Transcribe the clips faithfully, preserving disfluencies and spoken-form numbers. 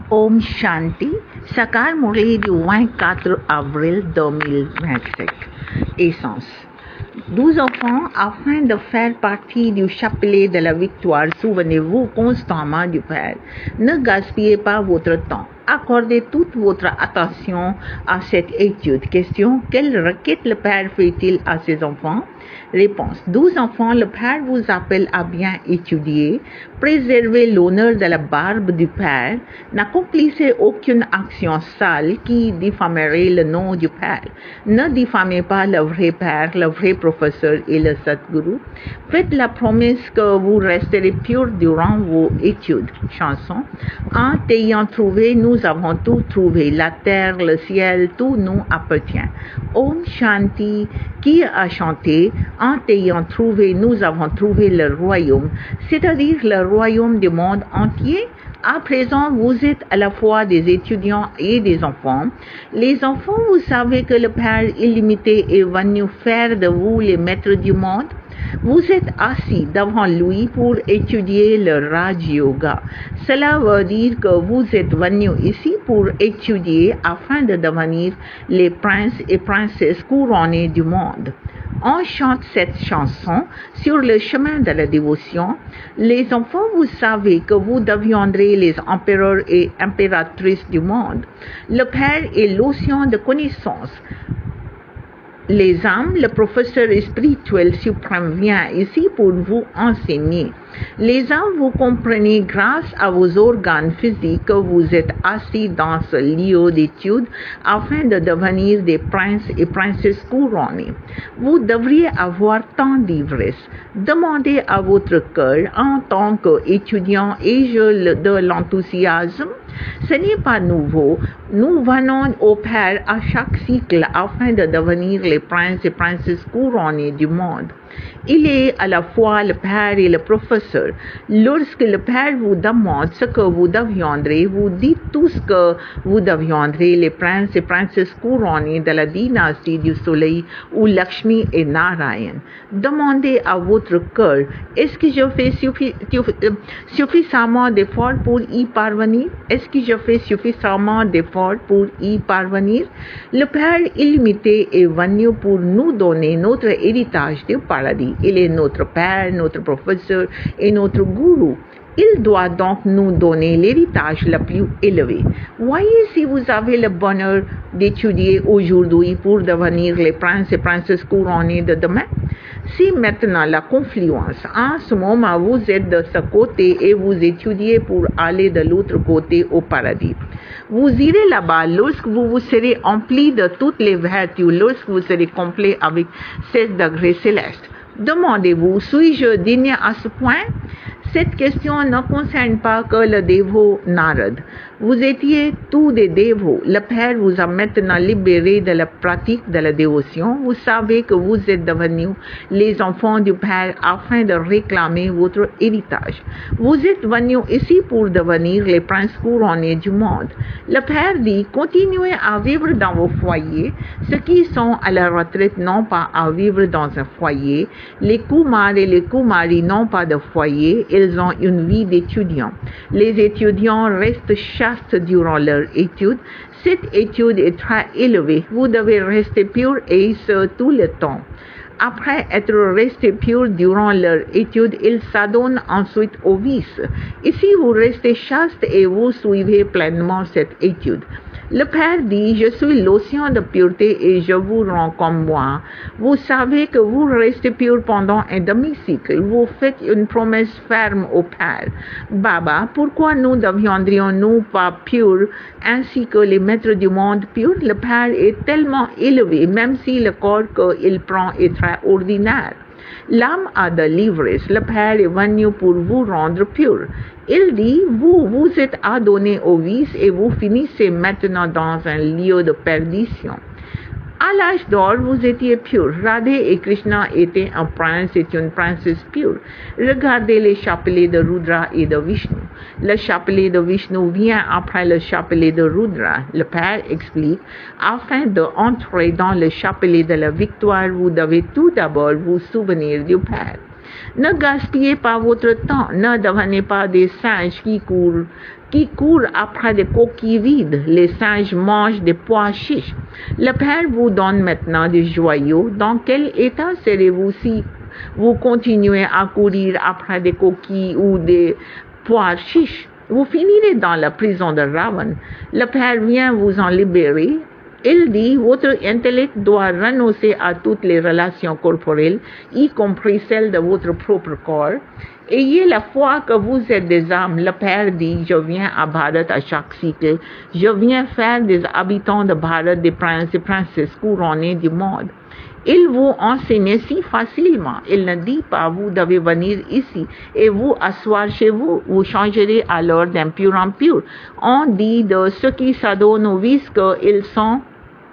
Om Shanti, Sakar Murli du vingt-quatre avril deux mille vingt-cinq. Essence. Douze enfants, afin de faire partie du chapelet de la victoire, souvenez-vous constamment du Père. Ne gaspillez pas votre temps. Accordez toute votre attention à cette étude. Question, quelle requête le Père fait-il à ses enfants? Réponse, douze enfants, le Père vous appelle à bien étudier, préservez l'honneur de la barbe du Père, n'accomplissez aucune action sale qui diffamerait le nom du Père, ne diffamez pas le vrai Père, le vrai professeur et le Sadguru, faites la promesse que vous resterez pur durant vos études. Chanson, en t'ayant trouvé, nous avons tout trouvé, la terre, le ciel, tout nous appartient. Om Shanti, qui a chanté, en t'ayant trouvé, nous avons trouvé le royaume, c'est-à-dire le royaume du monde entier. À présent, vous êtes à la fois des étudiants et des enfants. Les enfants, vous savez que le Père illimité est venu faire de vous les maîtres du monde. Vous êtes assis devant lui pour étudier le Raj Yoga. Cela veut dire que vous êtes venus ici pour étudier afin de devenir les princes et princesses couronnés du monde. On chante cette chanson sur le chemin de la dévotion. Les enfants, vous savez que vous deviendrez les empereurs et impératrices du monde. Le Père est l'océan de connaissance. Les âmes, le professeur spirituel suprême vient ici pour vous enseigner. Les âmes, vous comprenez grâce à vos organes physiques que vous êtes assis dans ce lieu d'étude afin de devenir des princes et princesses couronnés. Vous devriez avoir tant d'ivresse. Demandez à votre cœur, en tant qu'étudiant, ai-je de l'enthousiasme? Ce n'est pas nouveau. Nous venons au Père à chaque cycle afin de devenir les princes et princesses couronnés du monde. Il est à la fois le Père et le professeur. Lorsque le Père vous demande ce que vous deviendrez, vous dites tous que vous deviendrez les princes et princesses couronnés de la dynastie du soleil où Lakshmi et Narayan. Demandez à votre cœur, est-ce que je fais suffi suffisamment d'efforts pour y parvenir? Est-ce que je fais suffisamment d'efforts pour y parvenir? Le Père illimité est venu pour nous donner notre héritage du paradis. Il est notre Père, notre professeur et notre gourou. Il doit donc nous donner l'héritage le plus élevé. Voyez si vous avez le bonheur d'étudier aujourd'hui pour devenir les princes et princesses couronnés de demain. Si maintenant la confluence, en ce moment vous êtes de ce côté et vous étudiez pour aller de l'autre côté au paradis. Vous irez là-bas lorsque vous vous serez empli de toutes les vertus, lorsque vous serez complet avec seize degrés célestes. Demandez-vous, suis-je digne à ce point? Cette question ne concerne pas que le dévot Narad. Vous étiez tous des dévots. Le Père vous a maintenant libérés de la pratique de la dévotion. Vous savez que vous êtes devenus les enfants du Père afin de réclamer votre héritage. Vous êtes venus ici pour devenir les princes couronnés du monde. Le Père dit, continuez à vivre dans vos foyers. Ceux qui sont à la retraite n'ont pas à vivre dans un foyer. Les Kumars et les Kumaris n'ont pas de foyer. Ils ont une vie d'étudiants. Les étudiants restent chastes durant leur étude. Cette étude est très élevée. Vous devez rester pur et ce tout le temps. Après être restés purs durant leur étude, ils s'adonnent ensuite au vice. Ici, vous restez chaste et vous suivez pleinement cette étude. Le Père dit, je suis l'océan de pureté et je vous rends comme moi. Vous savez que vous restez pur pendant un demi-cycle. Vous faites une promesse ferme au Père. Baba, pourquoi nous deviendrions-nous pas purs ainsi que les maîtres du monde purs? Le Père est tellement élevé, même si le corps qu'il prend est très ordinaire. L'âme a de l'ivresse. Le Père est venu pour vous rendre pur. Il dit, vous, vous êtes adonnés au vice et vous finissez maintenant dans un lieu de perdition. À l'âge d'or, vous étiez purs. Radha et Krishna étaient un prince et une princesse pure. Regardez les chapelets de Rudra et de Vishnu. Le chapelet de Vishnu vient après le chapelet de Rudra. Le Père explique, afin d'entrer dans le chapelet de la victoire, vous devez tout d'abord vous souvenir du Père. Ne gaspillez pas votre temps, ne devenez pas des singes qui courent, qui courent après des coquilles vides. Les singes mangent des pois chiches. Le Père vous donne maintenant des joyaux. Dans quel état serez-vous si vous continuez à courir après des coquilles ou des pois chiches? Vous finirez dans la prison de Ravan. Le Père vient vous en libérer. Il dit, votre intellect doit renoncer à toutes les relations corporelles, y compris celles de votre propre corps. Ayez la foi que vous êtes des âmes. Le Père dit, je viens à Bharat à chaque cycle. Je viens faire des habitants de Bharat des princes et princesses couronnés du monde. Il vous enseigne si facilement. Il ne dit pas, vous devez venir ici et vous asseoir chez vous. Vous changerez alors d'impur en pur. On dit de ceux qui s'adonnent au vice qu'ils sont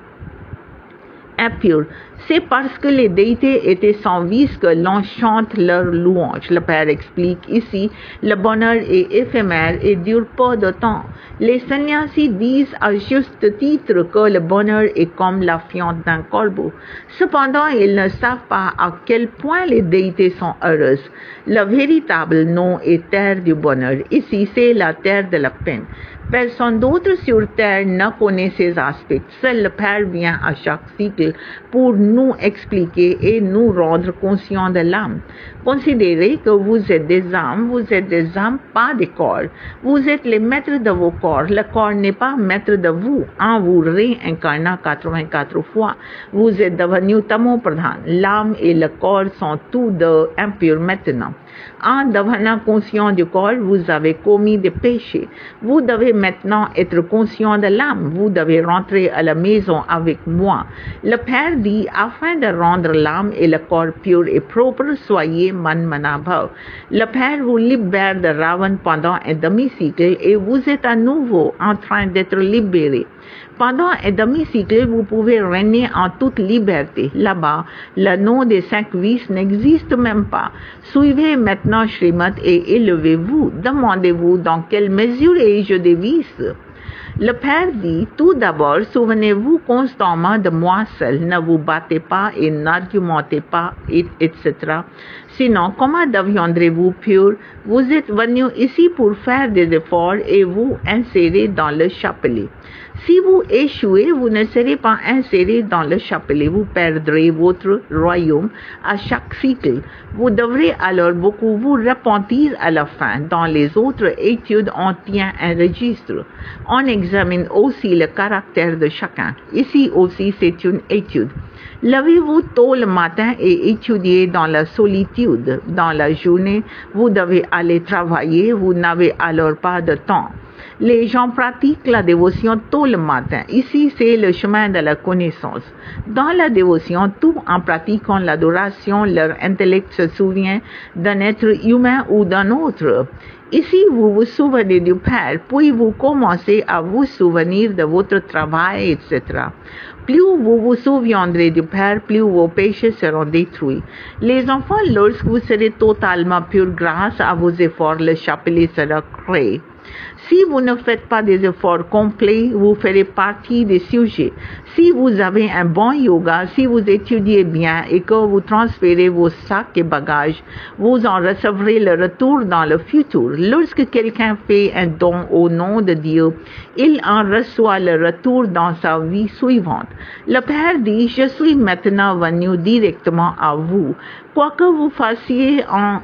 impurs. C'est parce que les déités étaient sans vice que l'on chante leur louange. Le Père explique ici, le bonheur est éphémère et dure peu de temps. Les sannyasis disent à juste titre que le bonheur est comme la fiente d'un corbeau. Cependant, ils ne savent pas à quel point les déités sont heureuses. Le véritable nom est terre du bonheur. Ici, c'est la terre de la peine. Personne d'autre sur terre ne connaît ces aspects. Seul le Père vient à chaque cycle pour nous expliquer et nous rendre conscients de l'âme. Considérez que vous êtes des âmes, vous êtes des âmes, pas des corps. Vous êtes les maîtres de vos corps. Le corps n'est pas maître de vous. En vous réincarnant quatre-vingt-quatre fois, vous êtes devenu Tamo Pradhan. L'âme et le corps sont tous deux impurs maintenant. En devenant conscient du corps, vous avez commis des péchés. Vous devez maintenant être conscient de l'âme. Vous devez rentrer à la maison avec moi. Le Père dit, afin de rendre l'âme et le corps purs et propres, soyez man manabhav. Le Père vous libère de Ravan pendant un demi-cycle et vous êtes à nouveau en train d'être libéré. Pendant un demi-cycle, vous pouvez régner en toute liberté. Là-bas, le nom des cinq vices n'existe même pas. Suivez maintenant Srimad et élevez-vous. Demandez-vous dans quelle mesure ai-je des vices. Le Père dit, tout d'abord, souvenez-vous constamment de moi seul. Ne vous battez pas et n'argumentez pas, et, et cetera. Sinon, comment deviendrez-vous pur? Vous êtes venu ici pour faire des efforts et vous insérer dans le chapelet. Si vous échouez, vous ne serez pas inséré dans le chapelet. Vous perdrez votre royaume à chaque cycle. Vous devrez alors beaucoup vous repentir à la fin. Dans les autres études, on tient un registre. On examine aussi le caractère de chacun. Ici aussi, c'est une étude. Levez-vous tôt le matin et étudiez dans la solitude. Dans la journée, vous devez aller travailler. Vous n'avez alors pas de temps. Les gens pratiquent la dévotion tôt le matin. Ici, c'est le chemin de la connaissance. Dans la dévotion, tout en pratiquant l'adoration, leur intellect se souvient d'un être humain ou d'un autre. Ici, vous vous souvenez du Père, puis vous commencez à vous souvenir de votre travail, et cetera. Plus vous vous souviendrez du Père, plus vos péchés seront détruits. Les enfants, lorsque vous serez totalement purs grâce à vos efforts, le chapelet sera créé. Si vous ne faites pas des efforts complets, vous ferez partie des sujets. Si vous avez un bon yoga, si vous étudiez bien et que vous transférez vos sacs et bagages, vous en recevrez le retour dans le futur. Lorsque quelqu'un fait un don au nom de Dieu, il en reçoit le retour dans sa vie suivante. Le Père dit, je suis maintenant venu directement à vous. Quoi que vous fassiez en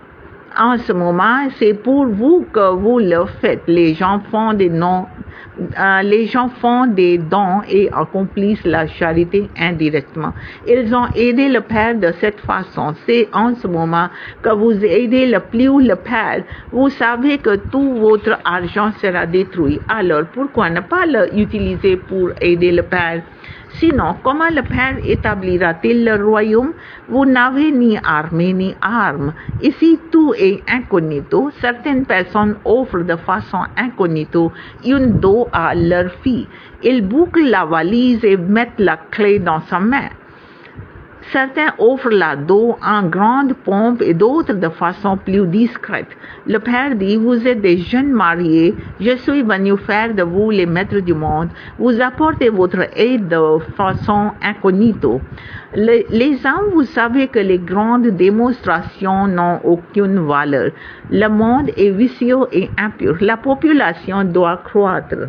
En ce moment, c'est pour vous que vous le faites. Les gens font des noms, euh, les gens font des dons et accomplissent la charité indirectement. Ils ont aidé le Père de cette façon. C'est en ce moment que vous aidez le plus le Père. Vous savez que tout votre argent sera détruit. Alors, pourquoi ne pas l'utiliser pour aider le Père? Sinon, comment le Père établira-t-il le royaume? Vous n'avez ni armée ni arme. Ici, tout est incognito. Certaines personnes offrent de façon incognito une dos à leur fille. Ils bouclent la valise et mettent la clé dans sa main. Certains offrent la dot en grande pompe et d'autres de façon plus discrète. Le père dit, vous êtes des jeunes mariés, je suis venu faire de vous les maîtres du monde, vous apportez votre aide de façon incognito. Les, les hommes, vous savez que les grandes démonstrations n'ont aucune valeur. Le monde est vicieux et impur. La population doit croître.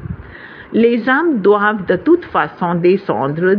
Les hommes doivent de toute façon descendre.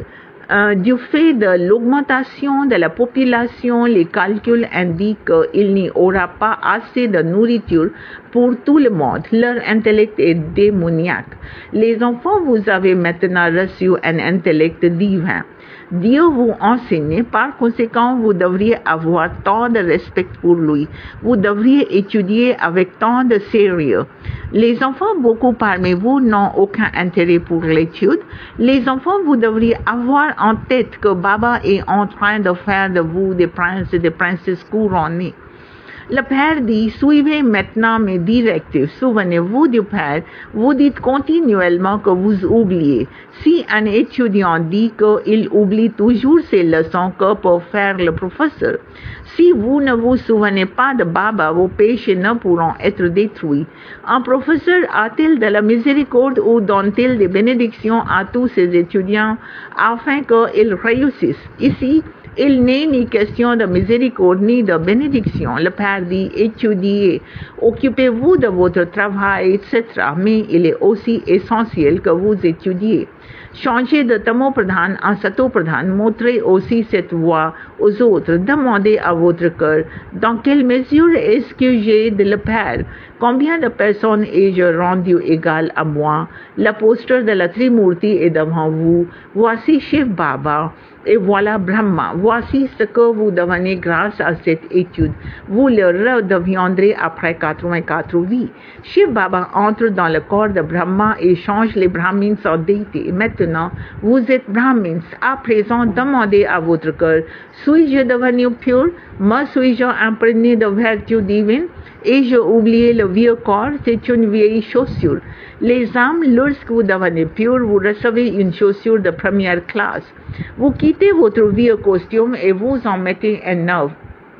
Euh, du fait de l'augmentation de la population, les calculs indiquent qu'il n'y aura pas assez de nourriture pour tout le monde. Leur intellect est démoniaque. Les enfants, vous avez maintenant reçu un intellect divin. Dieu vous enseigne, par conséquent, vous devriez avoir tant de respect pour lui. Vous devriez étudier avec tant de sérieux. Les enfants, beaucoup parmi vous n'ont aucun intérêt pour l'étude. Les enfants, vous devriez avoir en tête que Baba est en train de faire de vous des princes et des princesses couronnées. Le Père dit, suivez maintenant mes directives. Souvenez-vous du Père. Vous dites continuellement que vous oubliez. Si un étudiant dit qu'il oublie toujours ses leçons que peut faire le professeur, si vous ne vous souvenez pas de Baba, vos péchés ne pourront être détruits. Un professeur a-t-il de la miséricorde ou donne-t-il des bénédictions à tous ses étudiants afin qu'ils réussissent? Ici, il n'est ni question de miséricorde ni de bénédiction. Le Père dit, étudiez, occupez-vous de votre travail, et cetera. Mais il est aussi essentiel que vous étudiez. Changez de Tamo Pradhan en Sato Pradhan, montrez aussi cette voie aux autres. Demandez à votre cœur, dans quelle mesure est-ce que j'ai de le Père? Combien de personnes ai-je rendu égales à moi? L'apôtre de la Trimurti est devant vous. Voici Shiv Baba. Et voilà Brahma. Voici ce que vous devenez grâce à cette étude. Vous le redeviendrez après quatre-vingt-quatre vies. Shiv Baba entre dans le corps de Brahma et change les Brahmins en déités. Maintenant, vous êtes Brahmins. À présent, demandez à votre cœur, suis-je devenu pur? Me suis-je imprégné de vertu divine? Ai-je oublié le vieux corps? C'est une vieille chaussure. Les âmes, lorsque vous devenez pur, vous recevez une chaussure de première classe. Vous quittez votre vieux costume et vous en mettez un neuf.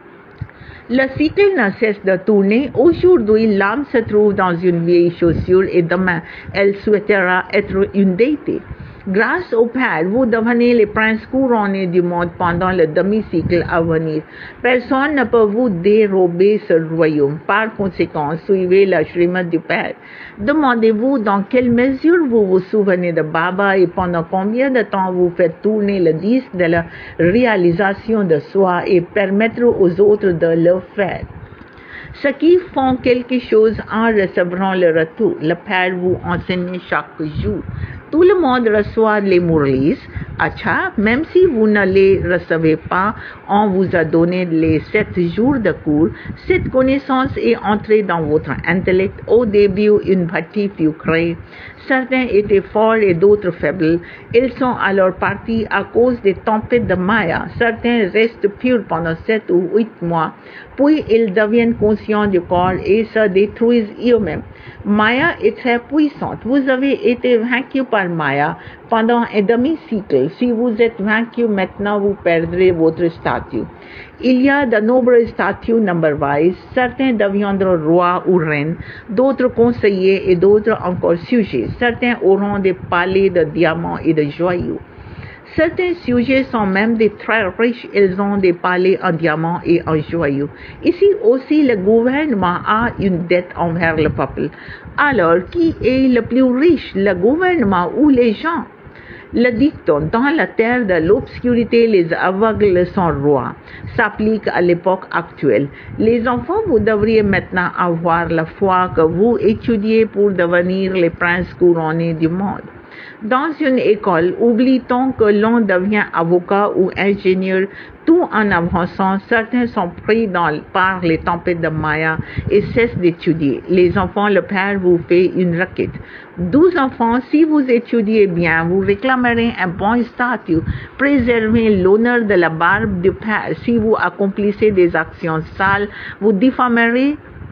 Le cycle ne cesse de tourner. Aujourd'hui, l'âme se trouve dans une vieille chaussure et demain, elle souhaitera être une déité. Grâce au Père, vous devenez les princes couronnés du monde pendant le demi-cycle à venir. Personne ne peut vous dérober ce royaume. Par conséquent, suivez la Shrimad du Père. Demandez-vous dans quelle mesure vous vous souvenez de Baba et pendant combien de temps vous faites tourner le disque de la réalisation de soi et permettre aux autres de le faire. Ceux qui font quelque chose en recevront le retour. Le Père vous enseigne chaque jour. Tout le monde reçoit les Murlis. Acha, même si vous ne les recevez pas, on vous a donné les sept jours de cours. Cette connaissance est entrée dans votre intellect. Au début, une bhakti fut créée. Certains étaient forts et d'autres faibles. Ils sont alors partis à cause des tempêtes de Maya. Certains restent purs pendant sept ou huit mois. Puis ils deviennent conscients du corps et se détruisent eux-mêmes. Maya est très puissante. Vous avez été vaincu par Maya pendant un demi-cycle. Si vous êtes vaincu maintenant, vous perdrez votre statut. Il y a de nombreux statuts number-wise. Certains deviendront rois ou reines, d'autres conseillers et d'autres encore sujets. Certains auront des palais de diamants et de joyaux. Certains sujets sont même des très riches, ils ont des palais en diamants et en joyaux. Ici aussi, le gouvernement a une dette envers le peuple. Alors, qui est le plus riche, le gouvernement ou les gens? Le dicton, dans la terre de l'obscurité, les aveugles sont rois, s'applique à l'époque actuelle. Les enfants, vous devriez maintenant avoir la foi que vous étudiez pour devenir les princes couronnés du monde. Dans une école, oublie-t-on que l'on devient avocat ou ingénieur tout en avançant? Certains sont pris dans, par les tempêtes de Maya et cessent d'étudier. Les enfants, le Père vous fait une requête. Douze enfants, si vous étudiez bien, vous réclamerez un bon statut. Préservez l'honneur de la barbe du Père. Si vous accomplissez des actions sales, vous diffamerez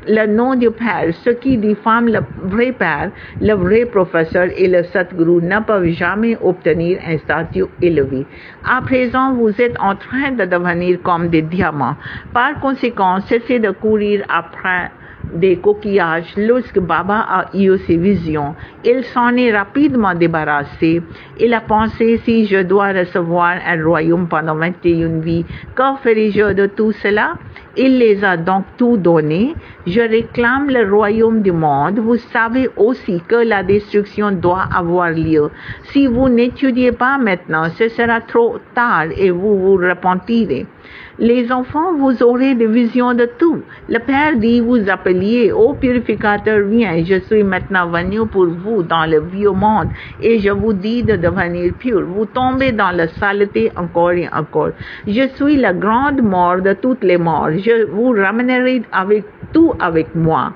le nom du Père, ce qui diffame le vrai Père, le vrai professeur et le Satguru ne peuvent jamais obtenir un statut élevé. À présent, vous êtes en train de devenir comme des diamants. Par conséquent, cessez de courir après des coquillages. Lorsque Baba a eu ses visions, il s'en est rapidement débarrassé. Il a pensé, si je dois recevoir un royaume pendant vingt et une vies, que ferai-je de tout cela? Il les a donc tout donné. Je réclame le royaume du monde. Vous savez aussi que la destruction doit avoir lieu. Si vous n'étudiez pas maintenant, ce sera trop tard et vous vous repentirez. Les enfants, vous aurez des visions de tout. Le Père dit, vous appeliez, ô purificateur, viens, je suis maintenant venu pour vous dans le vieux monde et je vous dis de devenir pur. Vous tombez dans la saleté encore et encore. Je suis la grande mort de toutes les morts. Je vous ramènerai avec tout avec moi.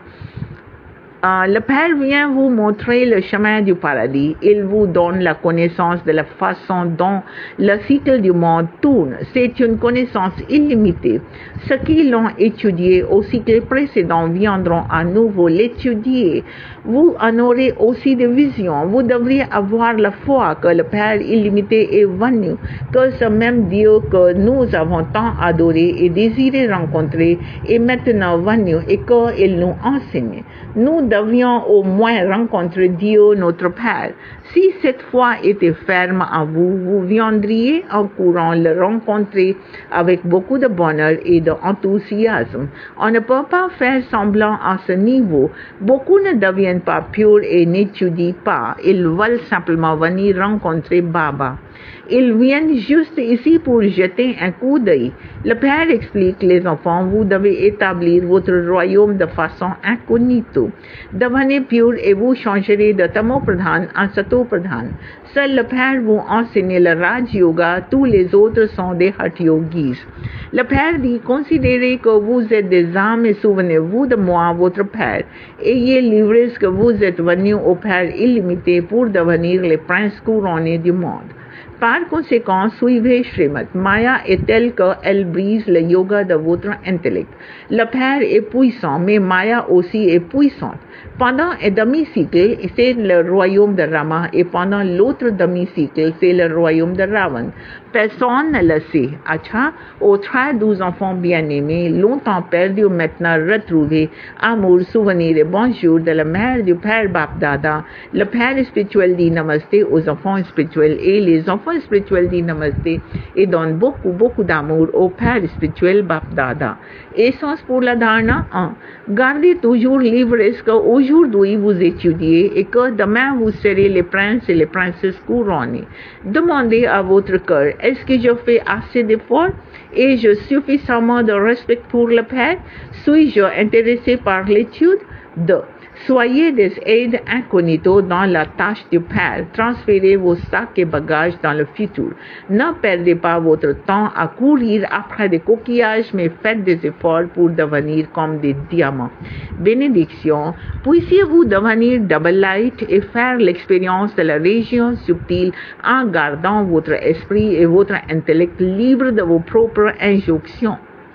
Euh, le Père vient vous montrer le chemin du paradis. Il vous donne la connaissance de la façon dont le cycle du monde tourne. C'est une connaissance illimitée. Ceux qui l'ont étudié au cycle précédent viendront à nouveau l'étudier. Vous en aurez aussi des visions. Vous devriez avoir la foi que le Père illimité est venu, que ce même Dieu que nous avons tant adoré et désiré rencontrer est maintenant venu et qu'il nous enseigne. Nous devions au moins rencontrer Dieu notre Père. Si cette foi était ferme en vous, vous viendriez en courant le rencontrer avec beaucoup de bonheur et d'enthousiasme. On ne peut pas faire semblant à ce niveau. Beaucoup ne deviennent pas purs et n'étudient pas. Ils veulent simplement venir rencontrer Baba. Ils viennent juste ici pour jeter un coup d'œil. Le Père explique, les enfants, vous devez établir votre royaume de façon incognito. Devenez pur et vous changerez de Tamo Pradhan en Sato Pradhan. Seul le Père vous enseigne le Raj Yoga, tous les autres sont des Hatha Yogis. Le Père dit, considérez que vous êtes des âmes et souvenez-vous de moi, votre Père. Ayez l'ivresse que vous êtes venus au Père illimité pour devenir les princes couronnés du monde. Par conséquent, suivez Srimad. Maya est telle qu'elle brise le yoga de votre intellect. Le Père est puissant, mais Maya aussi est puissante. Pendant un demi-cycle, c'est le royaume de Rama et pendant l'autre demi-cycle, c'est le royaume de Ravan. Personne ne le sait. Acha, aux très douze enfants bien-aimés, longtemps perdus, maintenant retrouvés, amour, souvenir et bonjour de la mère du Père Bapdada. Le Père spirituel dit namasté aux enfants spirituels et les enfants spirituels dit namasté et donne beaucoup, beaucoup d'amour au Père spirituel Bapdada. Essence pour la dharana un. Gardez toujours l'ivresse qu'aujourd'hui vous étudiez et que demain vous serez les princes et les princesses couronnées. Demandez à votre cœur, est-ce que je fais assez d'efforts? Ai-je suffisamment de respect pour le Père? Suis-je intéressé par l'étude? deux. Soyez des aides incognito dans la tâche du Père. Transférez vos sacs et bagages dans le futur. Ne perdez pas votre temps à courir après des coquillages, mais faites des efforts pour devenir comme des diamants. Bénédiction. Puissiez-vous devenir double light et faire l'expérience de la région subtile en gardant votre esprit et votre intellect libres de vos propres injonctions.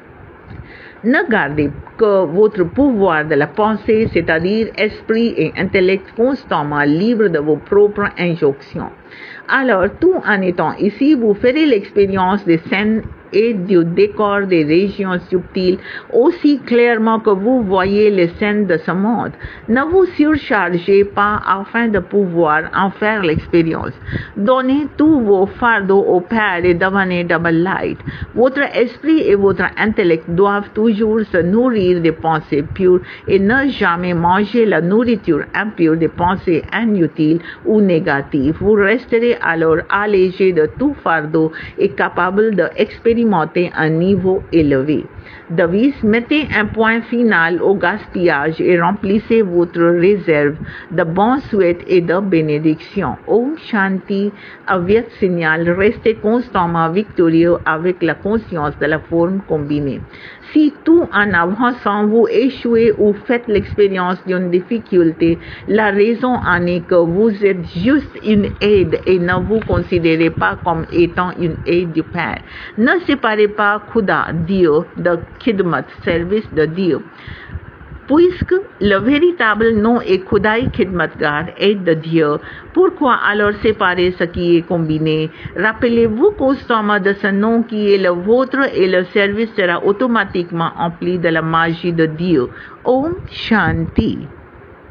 Ne gardez que votre pouvoir de la pensée, c'est-à-dire esprit et intellect constamment libres de vos propres injonctions. Alors, tout en étant ici, vous ferez l'expérience des scènes et du décor des régions subtiles aussi clairement que vous voyez les scènes de ce monde. Ne vous surchargez pas afin de pouvoir en faire l'expérience. Donnez tous vos fardeaux au Père et devenez double light. Votre esprit et votre intellect doivent toujours se nourrir des pensées pures et ne jamais manger la nourriture impure des pensées inutiles ou négatives. Vous resterez alors allégé de tout fardeau et capable d'expérimenter un niveau élevé. Devise, mettez un point final au gaspillage et remplissez votre réserve de bons souhaits et de bénédictions. Om Shanti, Avyat signal, restez constamment victorieux avec la conscience de la forme combinée. Si tout en avançant vous échouez ou faites l'expérience d'une difficulté, la raison en est que vous êtes juste une aide et ne vous considérez pas comme étant une aide du Père. Ne séparez pas Khuda, Dieu, de Khidmat, service de Dieu. Puisque le véritable nom est Khudai Khidmatgar, aide de Dieu, pourquoi alors séparer ce qui est combiné? Rappelez-vous qu'au sommet de ce nom qui est le vôtre et le service sera automatiquement empli de la magie de Dieu. Om Shanti.